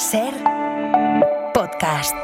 SER Podcast.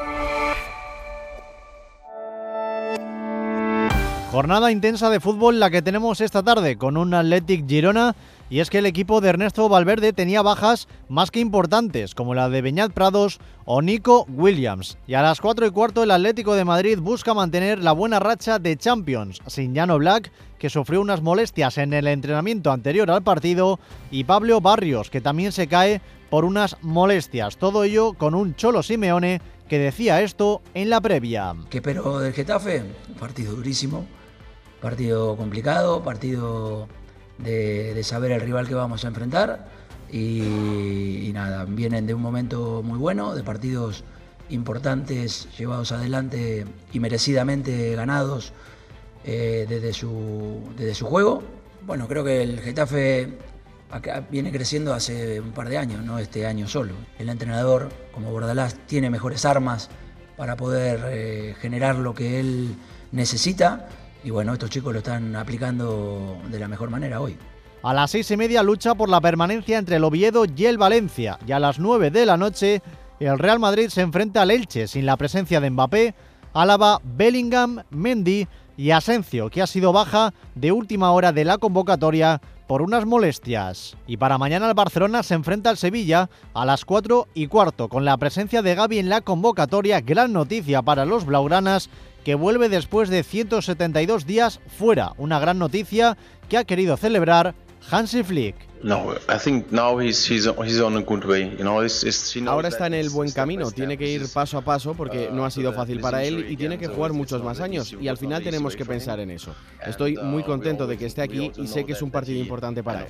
Jornada intensa de fútbol la que tenemos esta tarde con un Athletic Girona, y es que el equipo de Ernesto Valverde tenía bajas más que importantes, como la de Beñat Prados o Nico Williams. Y a las 4:15 el Atlético de Madrid busca mantener la buena racha de Champions, sin Jan Oblak, que sufrió unas molestias en el entrenamiento anterior al partido, y Pablo Barrios, que también se cae por unas molestias. Todo ello con un Cholo Simeone que decía esto en la previa. ¿Qué espero del Getafe? Un partido durísimo, partido complicado, partido de saber el rival que vamos a enfrentar y nada, vienen de un momento muy bueno, de partidos importantes llevados adelante y merecidamente ganados desde su juego. Bueno, creo que el Getafe acá viene creciendo hace un par de años, no este año solo. El entrenador, como Bordalás, tiene mejores armas para poder generar lo que él necesita. Y bueno, estos chicos lo están aplicando de la mejor manera hoy. A las 6:30 lucha por la permanencia entre el Oviedo y el Valencia. Y a las 9 de la noche el Real Madrid se enfrenta al Elche sin la presencia de Mbappé, Álava, Bellingham, Mendy y Asensio, que ha sido baja de última hora de la convocatoria por unas molestias. Y para mañana el Barcelona se enfrenta al Sevilla a las 4:15 con la presencia de Gavi en la convocatoria. Gran noticia para los blaugranas, que vuelve después de 172 días fuera. Una gran noticia que ha querido celebrar Hansi Flick. Ahora está en el buen camino, tiene que ir paso a paso porque no ha sido fácil para él y tiene que jugar muchos más años y al final tenemos que pensar en eso. Estoy muy contento de que esté aquí y sé que es un partido importante para él.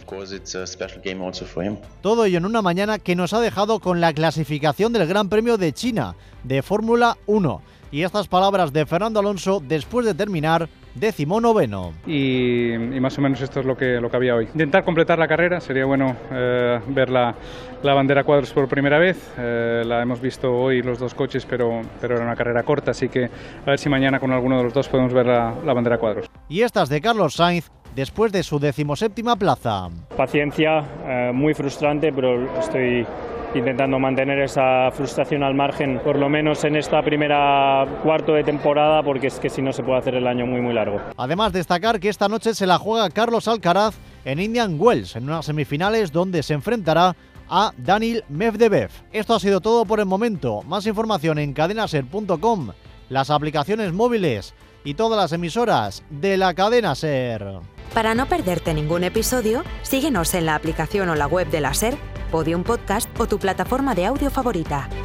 Todo ello en una mañana que nos ha dejado con la clasificación del Gran Premio de China de Fórmula 1. Y estas palabras de Fernando Alonso después de terminar 19º. Y más o menos esto es lo que había hoy. Intentar completar la carrera, sería bueno ver la bandera cuadros por primera vez. La hemos visto hoy los dos coches, pero era una carrera corta, así que a ver si mañana con alguno de los dos podemos ver la bandera cuadros. Y estas de Carlos Sainz después de su 17ª plaza. Paciencia, muy frustrante, pero estoy intentando mantener esa frustración al margen, por lo menos en esta primera cuarto de temporada, porque es que si no se puede hacer el año muy muy largo. Además, destacar que esta noche se la juega Carlos Alcaraz en Indian Wells, en unas semifinales donde se enfrentará a Daniil Medvedev. Esto ha sido todo por el momento. Más información en cadenaser.com, las aplicaciones móviles y todas las emisoras de la cadena SER. Para no perderte ningún episodio, síguenos en la aplicación o la web de la SER, Podium Podcast o tu plataforma de audio favorita.